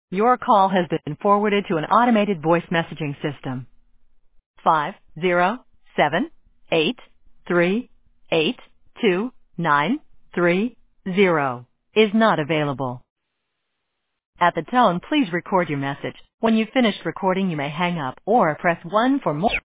Your call has been forwarded to an automated voice messaging system. 507-838-2930 is not available. At the tone, please record your message. When you've finished recording, you may hang up or press 1 for more.